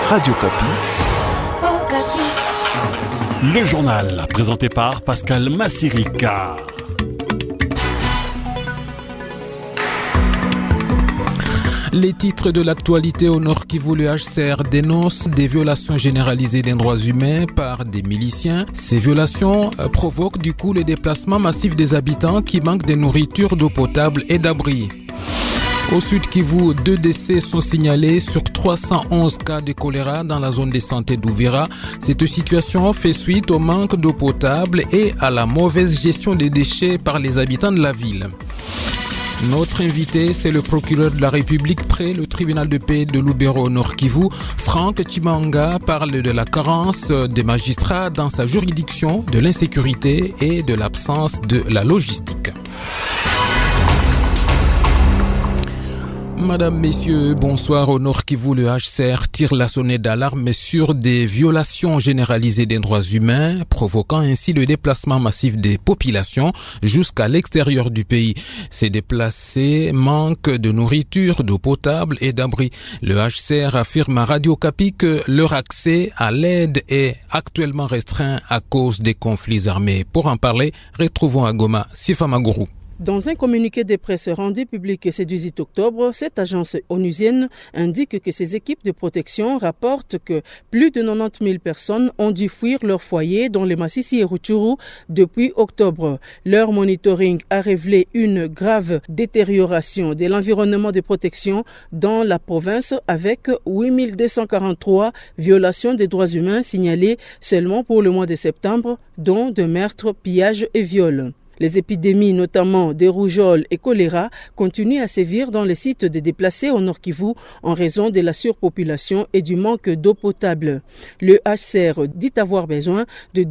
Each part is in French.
Radio Kapi. Le journal présenté par Pascal Massirika. Les titres de l'actualité au Nord Kivu, le HCR dénonce des violations généralisées des droits humains par des miliciens. Ces violations provoquent du coup le déplacement massif des habitants qui manquent de nourriture, d'eau potable et d'abri. Au Sud Kivu, 2 décès sont signalés sur 311 cas de choléra dans la zone de santé d'Ouvira. Cette situation fait suite au manque d'eau potable et à la mauvaise gestion des déchets par les habitants de la ville. Notre invité, c'est le procureur de la République près le tribunal de paix de Lubero au Nord Kivu. Franck Chimanga parle de la carence des magistrats dans sa juridiction, de l'insécurité et de l'absence de la logistique. Madame, messieurs, bonsoir. Au Nord Kivu, le HCR tire la sonnette d'alarme sur des violations généralisées des droits humains, provoquant ainsi le déplacement massif des populations jusqu'à l'extérieur du pays. Ces déplacés manquent de nourriture, d'eau potable et d'abri. Le HCR affirme à Radio Kapi que leur accès à l'aide est actuellement restreint à cause des conflits armés. Pour en parler, retrouvons à Goma Sifa Maguru. Dans un communiqué de presse rendu public ce 18 octobre, cette agence onusienne indique que ses équipes de protection rapportent que plus de 90 000 personnes ont dû fuir leur foyer dans le Masisi et Rutshuru depuis octobre. Leur monitoring a révélé une grave détérioration de l'environnement de protection dans la province avec 8 243 violations des droits humains signalées seulement pour le mois de septembre, dont de meurtres, pillages et viols. Les épidémies, notamment de rougeole et choléra, continuent à sévir dans les sites de déplacés au Nord Kivu en raison de la surpopulation et du manque d'eau potable. Le HCR dit avoir besoin de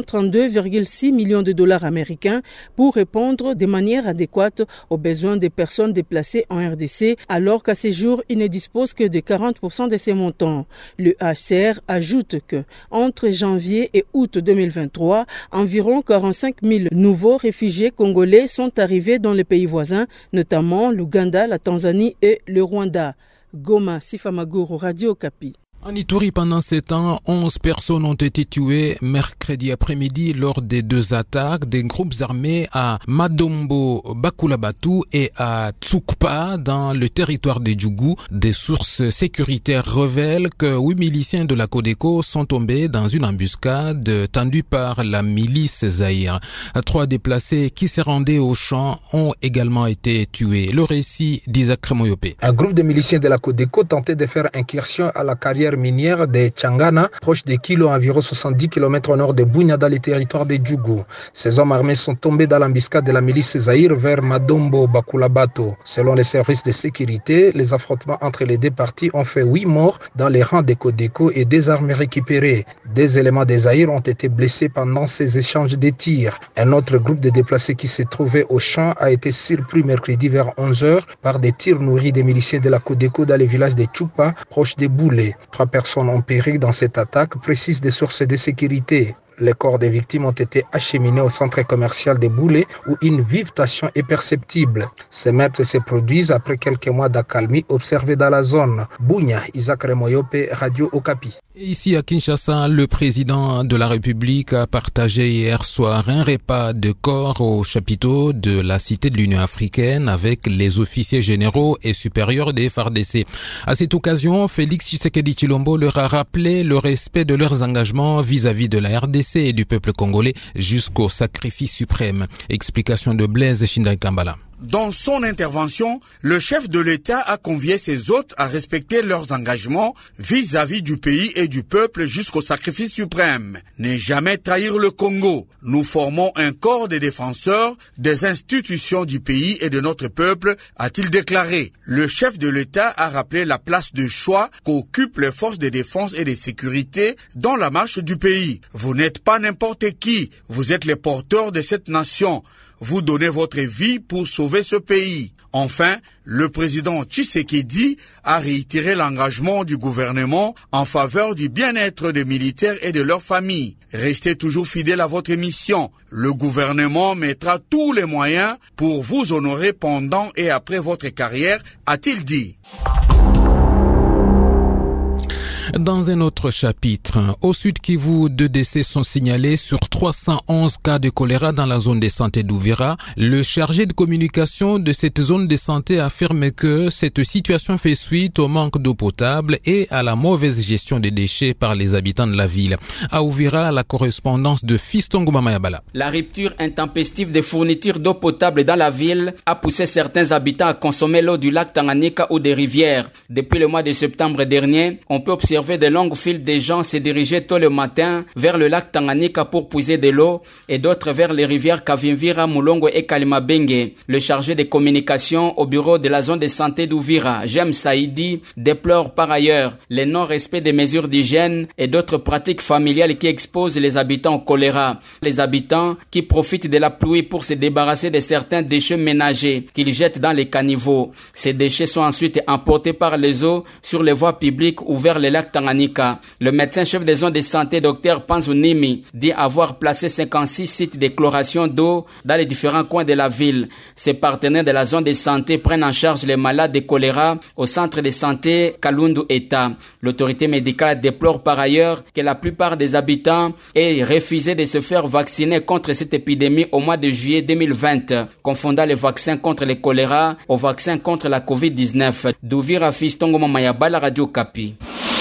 232,6 millions de dollars américains pour répondre de manière adéquate aux besoins des personnes déplacées en RDC, alors qu'à ce jour, il ne dispose que de 40% de ces montants. Le HCR ajoute que, entre janvier et août 2023, environ 45 000 nouveaux réfugiés congolais sont arrivés dans les pays voisins, notamment l'Ouganda, la Tanzanie et le Rwanda. Goma, Sifa Maguru, Radio Kapi. En Ituri, pendant 7 ans, 11 personnes ont été tuées mercredi après-midi lors des 2 attaques des groupes armés à Madombo Bakulabatu et à Tsukpa dans le territoire de Djougou. Des sources sécuritaires révèlent que 8 miliciens de la Codeco sont tombés dans une embuscade tendue par la milice Zaïre. 3 déplacés qui se rendaient au champ ont également été tués. Le récit d'Isaac Kremoyope. Un groupe de miliciens de la Codeco tentait de faire incursion à la carrière minière de Tchangana, proche de Kilo, environ 70 km au nord de Bunia, dans le territoire de Djougou. Ces hommes armés sont tombés dans l'embuscade de la milice Zaïre vers Madombo Bakulabato. Selon les services de sécurité, les affrontements entre les 2 parties ont fait 8 morts dans les rangs des Codeco et des armes récupérées. Des éléments des Zaïre ont été blessés pendant ces échanges de tirs. Un autre groupe de déplacés qui se trouvait au champ a été surpris mercredi vers 11h par des tirs nourris des miliciens de la Codeco dans le village de Tchoupa, proche de Boulé. 3 personnes ont péri dans cette attaque, précisent des sources de sécurité. Les corps des victimes ont été acheminés au centre commercial de Boulé où une vive tension est perceptible. Ces meurtres se produisent après quelques mois d'accalmie observée dans la zone. Bunia, Isaac Remoyope, Radio Okapi. Ici à Kinshasa, le président de la République a partagé hier soir un repas de corps au chapiteau de la Cité de l'Union africaine avec les officiers généraux et supérieurs des FARDC. À cette occasion, Félix Tshisekedi Tshilombo leur a rappelé le respect de leurs engagements vis-à-vis de la RDC et du peuple congolais jusqu'au sacrifice suprême. Explication de Blaise Shindakambala. Dans son intervention, le chef de l'État a convié ses hôtes à respecter leurs engagements vis-à-vis du pays et du peuple jusqu'au sacrifice suprême. Ne jamais trahir le Congo. Nous formons un corps de défenseurs des institutions du pays et de notre peuple, a-t-il déclaré. Le chef de l'État a rappelé la place de choix qu'occupent les forces de défense et de sécurité dans la marche du pays. Vous n'êtes pas n'importe qui, vous êtes les porteurs de cette nation. Vous donnez votre vie pour sauver ce pays. Enfin, le président Tshisekedi a réitéré l'engagement du gouvernement en faveur du bien-être des militaires et de leurs familles. Restez toujours fidèles à votre mission. Le gouvernement mettra tous les moyens pour vous honorer pendant et après votre carrière, a-t-il dit. Dans un autre chapitre, au Sud Kivu, 2 décès sont signalés sur 311 cas de choléra dans la zone de santé d'Uvira. Le chargé de communication de cette zone de santé affirme que cette situation fait suite au manque d'eau potable et à la mauvaise gestion des déchets par les habitants de la ville. À Uvira, la correspondance de Fiston Gomamayabala. La rupture intempestive des fournitures d'eau potable dans la ville a poussé certains habitants à consommer l'eau du lac Tanganyika ou des rivières. Depuis le mois de septembre dernier, on peut observer de longues files de gens se diriger tôt le matin vers le lac Tanganyika pour puiser de l'eau et d'autres vers les rivières Kavimvira, Mulongo et Kalimabenge. Le chargé de communication au bureau de la zone de santé d'Uvira, Jem Saïdi, déplore par ailleurs le non-respect des mesures d'hygiène et d'autres pratiques familiales qui exposent les habitants au choléra. Les habitants qui profitent de la pluie pour se débarrasser de certains déchets ménagers qu'ils jettent dans les caniveaux. Ces déchets sont ensuite emportés par les eaux sur les voies publiques ou vers les lacs Tanganyika. Le médecin-chef des zones de santé, Dr Panzunimi, dit avoir placé 56 sites de chloration d'eau dans les différents coins de la ville. Ses partenaires de la zone de santé prennent en charge les malades de choléra au centre de santé Kalundu Eta. L'autorité médicale déplore par ailleurs que la plupart des habitants aient refusé de se faire vacciner contre cette épidémie au mois de juillet 2020, confondant les vaccins contre le choléra au vaccin contre la COVID-19. D'Uvira, Fistongo Mamayabala, Radio Kapi.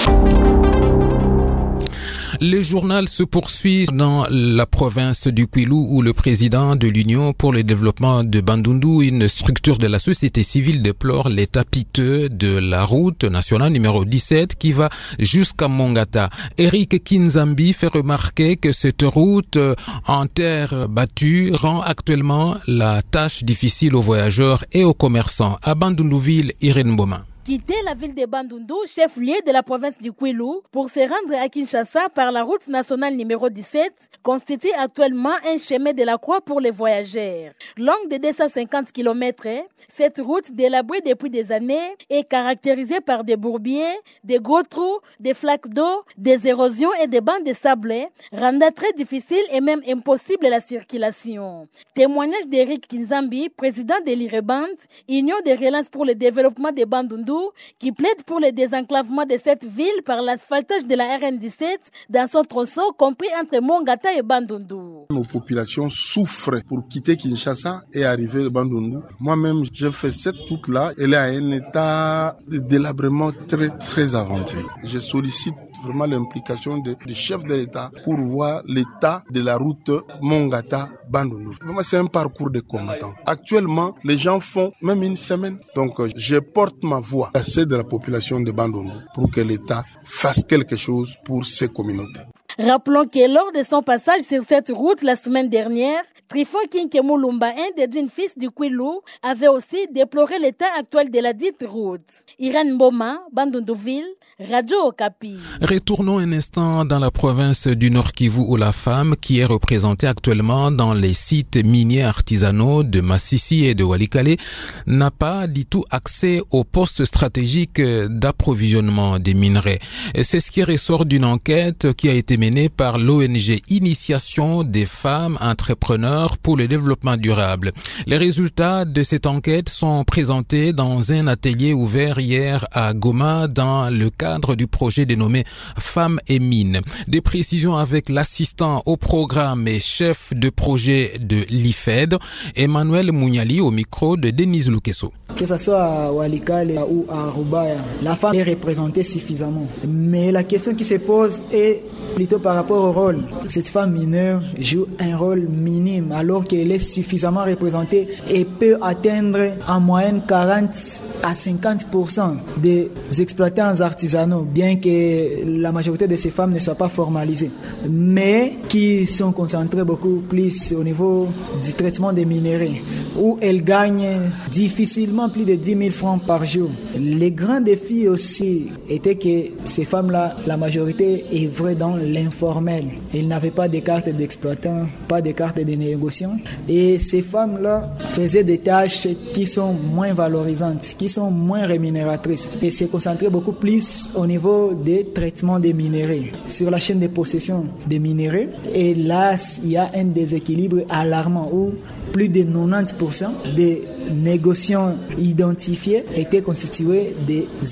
Le journal se poursuit dans la province du Kwilu où le président de l'Union pour le développement de Bandundu, une structure de la société civile, déplore l'état piteux de la route nationale numéro 17 qui va jusqu'à Mongata. Eric Kinzambi fait remarquer que cette route en terre battue rend actuellement la tâche difficile aux voyageurs et aux commerçants. À Bandundu-ville, Irène Boma. Quitter la ville de Bandundu, chef-lieu de la province du Kwilu, pour se rendre à Kinshasa par la route nationale numéro 17, constitue actuellement un chemin de la croix pour les voyageurs. Longue de 250 km, cette route délabrée depuis des années est caractérisée par des bourbiers, des gros trous, des flaques d'eau, des érosions et des bancs de sable, rendant très difficile et même impossible la circulation. Témoignage d'Eric Kinzambi, président de l'IREBAND, Union de relance pour le développement de Bandundu, qui plaide pour le désenclavement de cette ville par l'asphaltage de la RN17 dans son tronçon compris entre Mongata et Bandundu. Nos populations souffrent pour quitter Kinshasa et arriver à Bandundu. Moi-même, j'ai fait cette route-là. Elle est à un état de délabrement très, très avancé. Je sollicite vraiment l'implication du chef de l'État pour voir l'état de la route Mongata-Bandundu. Vraiment, c'est un parcours de combattants. Actuellement, les gens font même une semaine. Donc, je porte ma voix à celle de la population de Bandundu pour que l'État fasse quelque chose pour ces communautés. Rappelons que lors de son passage sur cette route la semaine dernière, Trifon Kinkemulumba, un des jeunes fils du Kwilu, avait aussi déploré l'état actuel de la dite route. Irène Boma, Bandundu-ville, Radio Okapi. Retournons un instant dans la province du Nord Kivu où la femme, qui est représentée actuellement dans les sites miniers artisanaux de Massissi et de Walikale, n'a pas du tout accès aux postes stratégiques d'approvisionnement des minerais. C'est ce qui ressort d'une enquête qui a été menée par l'ONG Initiation des femmes entrepreneurs pour le développement durable. Les résultats de cette enquête sont présentés dans un atelier ouvert hier à Goma dans le cadre du projet dénommé Femmes et Mines. Des précisions avec l'assistant au programme et chef de projet de l'IFED, Emmanuel Mouniali, au micro de Denise Lukeso. Que ce soit à Walikale ou à Rubaya, la femme est représentée suffisamment. Mais la question qui se pose est plutôt par rapport au rôle. Cette femme mineure joue un rôle minime alors qu'elle est suffisamment représentée et peut atteindre en moyenne 40 à 50% des exploitants artisanaux, bien que la majorité de ces femmes ne soient pas formalisées, mais qui sont concentrées beaucoup plus au niveau du traitement des minéraux, où elles gagnent difficilement plus de 10 000 francs par jour. Les grands défis aussi étaient que ces femmes-là, la majorité est vraie dans l'informel. Elles n'avaient pas de carte d'exploitant, pas de carte de négociant. Et ces femmes-là faisaient des tâches qui sont moins valorisantes, qui sont moins rémunératrices. Et se concentraient beaucoup plus au niveau des traitements des minéraux, sur la chaîne de possession des minéraux. Et là, il y a un déséquilibre alarmant où plus de 90% des négociants identifiés étaient constitués des hommes.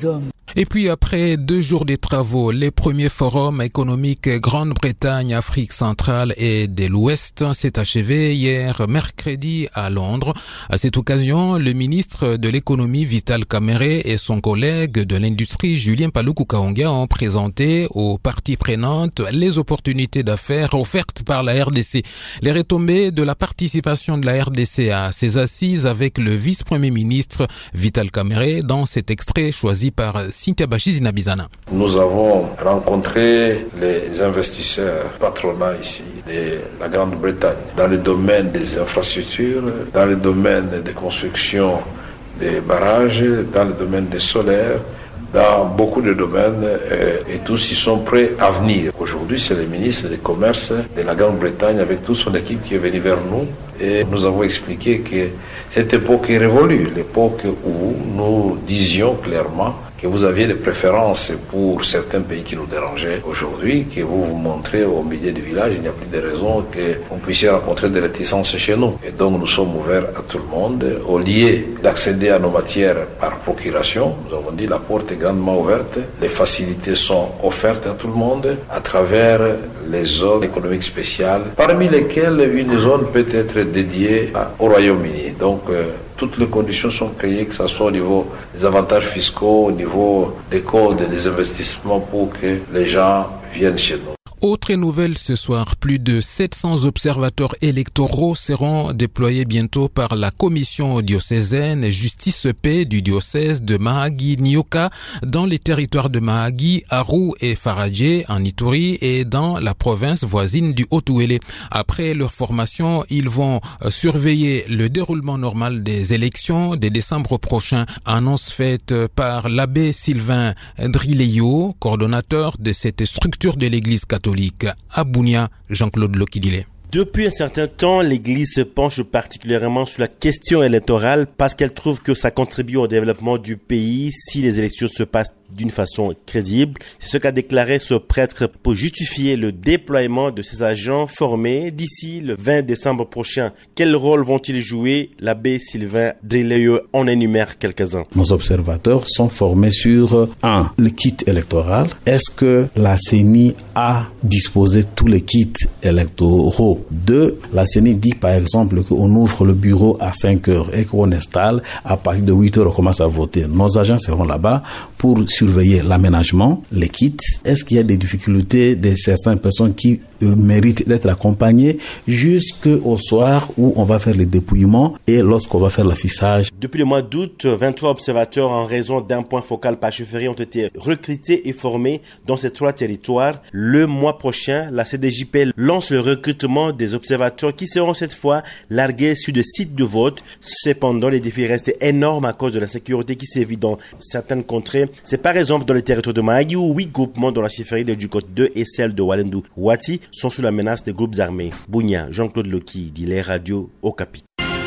Et puis après 2 jours de travaux, les premiers forums économiques Grande-Bretagne, Afrique centrale et de l'Ouest s'est achevé hier mercredi à Londres. À cette occasion, le ministre de l'économie Vital Kamerhe et son collègue de l'industrie Julien Paluku Kahongya ont présenté aux parties prenantes les opportunités d'affaires offertes par la RDC. Les retombées de la participation de la RDC à ces assises avec le vice-premier ministre Vital Kamerhe dans cet extrait choisi par Cynthia Bachizi-Nabizana. Nous avons rencontré les investisseurs patronaux ici de la Grande-Bretagne dans le domaine des infrastructures, dans le domaine des constructions des barrages, dans le domaine des solaires, dans beaucoup de domaines et tous ils sont prêts à venir. Aujourd'hui, c'est le ministre du Commerce de la Grande-Bretagne avec toute son équipe qui est venu vers nous et nous avons expliqué que cette époque est révolue, l'époque où nous disions clairement que vous aviez des préférences pour certains pays qui nous dérangeaient aujourd'hui, que vous vous montrez au milieu du village, il n'y a plus de raison que vous puissiez rencontrer des réticences chez nous. Et donc nous sommes ouverts à tout le monde. Au lieu d'accéder à nos matières par procuration, nous avons dit la porte est grandement ouverte, les facilités sont offertes à tout le monde à travers les zones économiques spéciales, parmi lesquelles une zone peut être dédiée au Royaume-Uni. Donc toutes les conditions sont créées, que ce soit au niveau des avantages fiscaux, au niveau des codes, des investissements pour que les gens viennent chez nous. Autre nouvelle ce soir, plus de 700 observateurs électoraux seront déployés bientôt par la commission diocésaine Justice Paix du diocèse de Mahagi-Nyoka dans les territoires de Mahagi, Aru et Faradje en Ituri et dans la province voisine du Haut-Ouélé. Après leur formation, ils vont surveiller le déroulement normal des élections de décembre prochain. Annonce faite par l'abbé Sylvain Drileyo, coordonnateur de cette structure de l'église catholique. À Bunia, Jean-Claude Lokidile. Depuis un certain temps, l'Église se penche particulièrement sur la question électorale parce qu'elle trouve que ça contribue au développement du pays si les élections se passent d'une façon crédible. C'est ce qu'a déclaré ce prêtre pour justifier le déploiement de ces agents formés d'ici le 20 décembre prochain. Quel rôle vont-ils jouer? L'abbé Sylvain Drileyo en énumère quelques-uns. Nos observateurs sont formés sur 1. Le kit électoral. Est-ce que la CENI a disposé tous les kits électoraux? 2. La CENI dit par exemple qu'on ouvre le bureau à 5 heures et qu'on installe à partir de 8 heures on commence à voter. Nos agents seront là-bas pour surveiller l'aménagement, les kits. Est-ce qu'il y a des difficultés de certaines personnes qui méritent d'être accompagnées jusqu'au soir où on va faire le dépouillement et lorsqu'on va faire l'affichage. Depuis le mois d'août, 23 observateurs en raison d'un point focal par chefferie ont été recrutés et formés dans ces 3 territoires. Le mois prochain, la CDJP lance le recrutement des observateurs qui seront cette fois largués sur des sites de vote. Cependant, les défis restent énormes à cause de la sécurité qui sévit dans certaines contrées. C'est par exemple dans le territoire de Mahagi où 8 groupements dont la chefferie de Djukot 2 et celle de Walendu Wati sont sous la menace des groupes armés. Bunia, Jean-Claude Loki, d'Ile Radio, Okapi.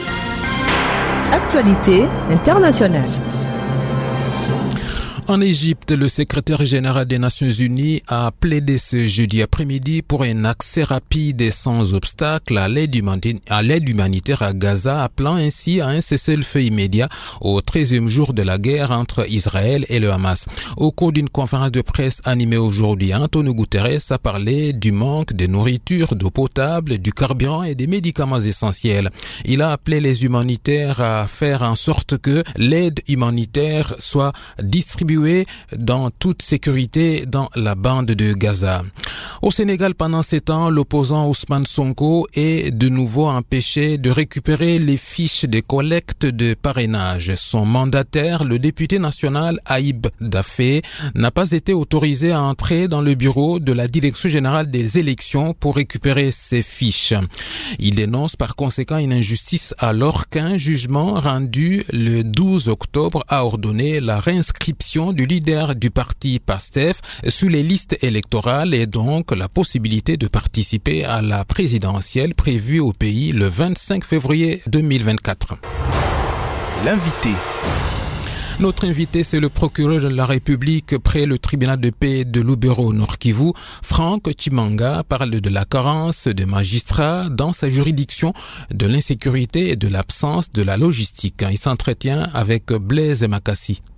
Actualité internationale. En Égypte, le secrétaire général des Nations Unies a plaidé ce jeudi après-midi pour un accès rapide et sans obstacle à l'aide humanitaire à Gaza, appelant ainsi à un cessez-le-feu immédiat au 13e jour de la guerre entre Israël et le Hamas. Au cours d'une conférence de presse animée aujourd'hui, Antonio Guterres a parlé du manque de nourriture, d'eau potable, du carburant et des médicaments essentiels. Il a appelé les humanitaires à faire en sorte que l'aide humanitaire soit distribuée dans toute sécurité dans la bande de Gaza. Au Sénégal, pendant ces temps, l'opposant Ousmane Sonko est de nouveau empêché de récupérer les fiches de collecte de parrainage. Son mandataire, le député national Aïb Dafé, n'a pas été autorisé à entrer dans le bureau de la Direction générale des élections pour récupérer ces fiches. Il dénonce par conséquent une injustice alors qu'un jugement rendu le 12 octobre a ordonné la réinscription du leader du parti PASTEF sous les listes électorales et donc la possibilité de participer à la présidentielle prévue au pays le 25 février 2024. L'invité. Notre invité, c'est le procureur de la République près le tribunal de paix de Lubero Nord Kivu. Franck Chimanga parle de la carence de magistrats dans sa juridiction, de l'insécurité et de l'absence de la logistique. Il s'entretient avec Blaise Makassi.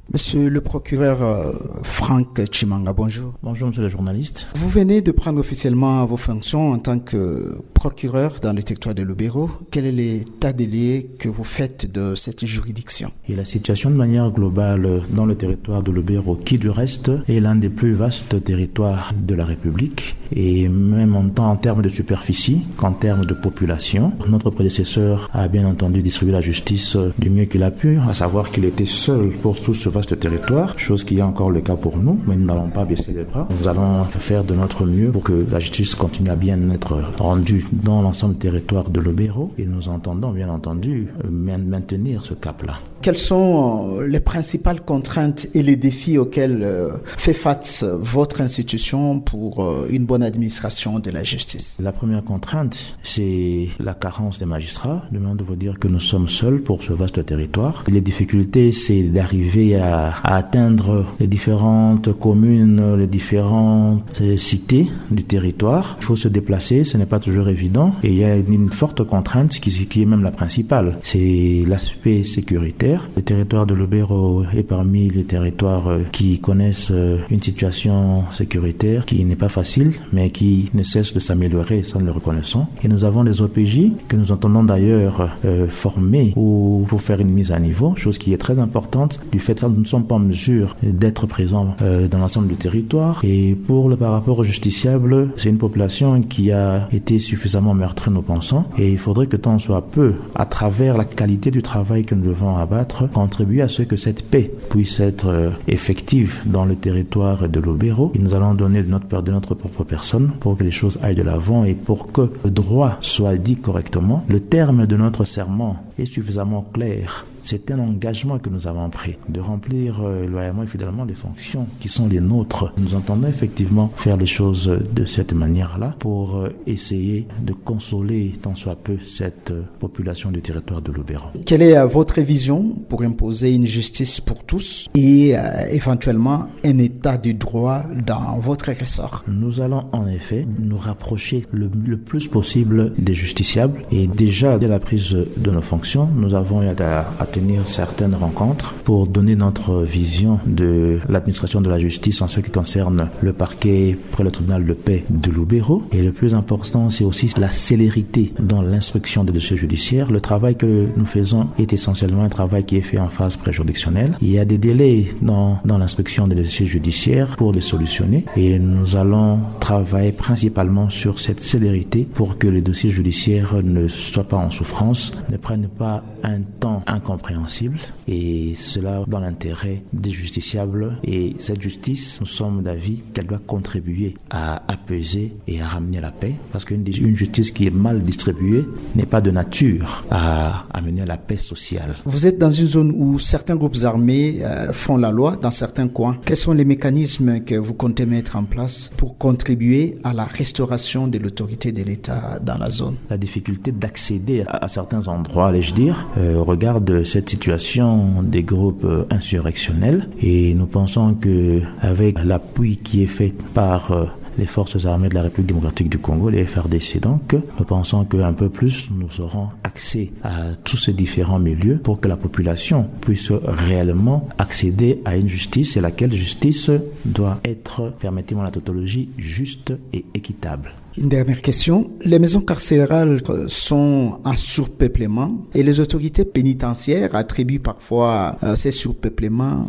Monsieur le procureur Franck Tchimanga, bonjour. Bonjour monsieur le journaliste. Vous venez de prendre officiellement vos fonctions en tant que procureur dans le territoire de Lubero. Quel est l'état des lieux que vous faites de cette juridiction? Et la situation de manière globale dans le territoire de Lubero, qui du reste est l'un des plus vastes territoires de la République, et même en termes de superficie qu'en termes de population. Notre prédécesseur a bien entendu distribué la justice du mieux qu'il a pu, à savoir qu'il était seul pour tout ce vaste territoire, chose qui est encore le cas pour nous, mais nous n'allons pas baisser les bras. Nous allons faire de notre mieux pour que la justice continue à bien être rendue dans l'ensemble du territoire de Lubero, et nous entendons bien entendu maintenir ce cap-là. Quelles sont les principales contraintes et les défis auxquels fait face votre institution pour une bonne administration de la justice? La première contrainte, c'est la carence des magistrats. Je demande de vous dire que nous sommes seuls pour ce vaste territoire. Les difficultés, c'est d'arriver à atteindre les différentes communes, les différentes cités du territoire. Il faut se déplacer, ce n'est pas toujours évident. Et il y a une forte contrainte qui est même la principale. C'est l'aspect sécuritaire. Le territoire de Lubero est parmi les territoires qui connaissent une situation sécuritaire qui n'est pas facile, mais qui ne cesse de s'améliorer, ça nous le reconnaissons. Et nous avons des OPJ que nous entendons d'ailleurs former ou pour faire une mise à niveau, chose qui est très importante du fait que nous ne sommes pas en mesure d'être présents dans l'ensemble du territoire. Et pour le par rapport aux justiciables, c'est une population qui a été suffisamment meurtrie, nous pensons, et il faudrait que tant soit peu, à travers la qualité du travail que nous devons abattre, contribuer à ce que cette paix puisse être effective dans le territoire de Lubero. Et nous allons donner de notre propre personne pour que les choses aillent de l'avant et pour que le droit soit dit correctement. Le terme de notre serment est suffisamment clair. C'est un engagement que nous avons pris de remplir loyalement et fidèlement les fonctions qui sont les nôtres. Nous entendons effectivement faire les choses de cette manière-là pour essayer de consoler tant soit peu cette population du territoire de Lubero. Quelle est votre vision pour imposer une justice pour tous et éventuellement un état du droit dans votre ressort? Nous allons en effet nous rapprocher le plus possible des justiciables, et déjà dès la prise de nos fonctions, nous avons à tenir certaines rencontres pour donner notre vision de l'administration de la justice en ce qui concerne le parquet près le tribunal de paix de Lubero. Et le plus important, c'est aussi la célérité dans l'instruction des dossiers judiciaires. Le travail que nous faisons est essentiellement un travail qui est fait en phase préjuridictionnelle. Il y a des délais dans l'instruction des dossiers judiciaires pour les solutionner, et nous allons travailler principalement sur cette célérité pour que les dossiers judiciaires ne soient pas en souffrance, ne prennent pas un temps incompréhensible, et cela dans l'intérêt des justiciables. Et cette justice, nous sommes d'avis qu'elle doit contribuer à apaiser et à ramener la paix, parce qu'une justice qui est mal distribuée n'est pas de nature à amener la paix sociale. Vous êtes dans une zone où certains groupes armés font la loi dans certains coins. Quels sont les mécanismes que vous comptez mettre en place pour contribuer à la restauration de l'autorité de l'État dans la zone? La difficulté d'accéder à certains endroits, allais-je dire, regarde cette situation des groupes insurrectionnels, et nous pensons que avec l'appui qui est fait par les forces armées de la République démocratique du Congo, les FRDC donc, nous pensons qu'un peu plus nous aurons accès à tous ces différents milieux pour que la population puisse réellement accéder à une justice, et laquelle justice doit être, permettez-moi la tautologie, juste et équitable. Une dernière question. Les maisons carcérales sont en surpeuplement et les autorités pénitentiaires attribuent parfois ces surpeuplements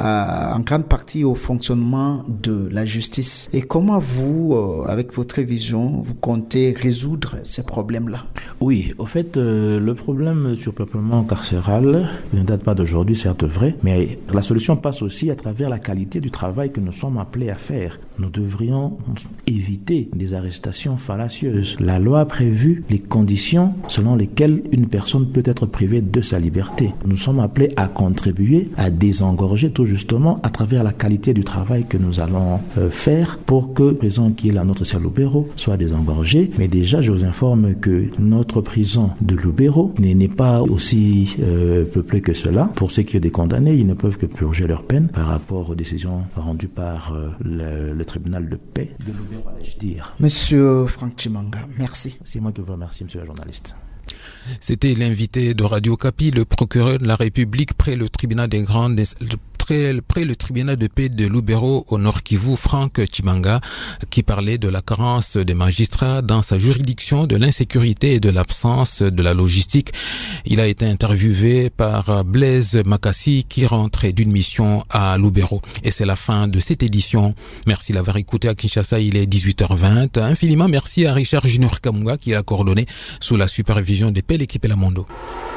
en grande partie au fonctionnement de la justice. Et comment vous, avec votre vision, vous comptez résoudre ces problèmes-là? Oui, au fait, le problème de surpeuplement carcéral ne date pas d'aujourd'hui, certes vrai, mais la solution passe aussi à travers la qualité du travail que nous sommes appelés à faire. Nous devrions éviter des arrestations fallacieuses. La loi a prévu les conditions selon lesquelles une personne peut être privée de sa liberté. Nous sommes appelés à contribuer à désengorger tout justement à travers la qualité du travail que nous allons faire pour que la prison qui est la nôtre, c'est Lubero, soit désengorgée. Mais déjà, je vous informe que notre prison de Lubero n'est pas aussi peuplée que cela. Pour ceux qui ont des condamnés, ils ne peuvent que purger leur peine par rapport aux décisions rendues par le tribunal de paix de Lubero, allais-je dire. Monsieur Franck Tchimanga, merci. C'est moi qui vous remercie, monsieur le journaliste. C'était l'invité de Radio Kapi, le procureur de la République près le tribunal près le tribunal de paix de Lubero au Nord Kivu, Franck Chimanga, qui parlait de la carence des magistrats dans sa juridiction, de l'insécurité et de l'absence de la logistique. Il a été interviewé par Blaise Makassi qui rentrait d'une mission à Lubero. Et c'est la fin de cette édition. Merci d'avoir écouté à Kinshasa, il est 18h20. Infiniment merci à Richard Junior Kamunga qui a coordonné sous la supervision des Pel Équipe et la Mondo.